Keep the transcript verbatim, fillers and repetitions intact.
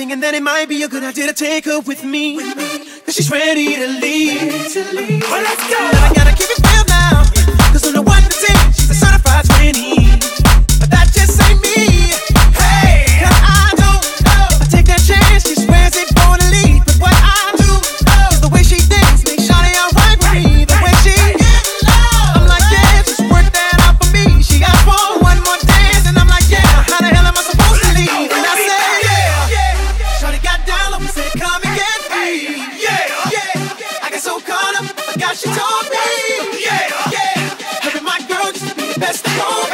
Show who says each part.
Speaker 1: thinking that it might be a good idea to take her with me, cause she's ready to leave. Well, let's go. Now I gotta keep it real now, cause on the one to ten, she's a certified twenty. But that just ain't me. Hey, cause I don't know if I take that chance, she swears it for the lead. But what I do know is the way she thinks makes shawty alright with me. The way she gets low, I'm like, yeah, just work that out for me. She asked for one more dance, and I'm like, yeah, how the hell am I supposed to leave? And I said, yeah, yeah. Shawty got down low and said, come and get me. Yeah, yeah. I got so caught up, I forgot she told me. Yeah, yeah. Having my girl just to be the best of all.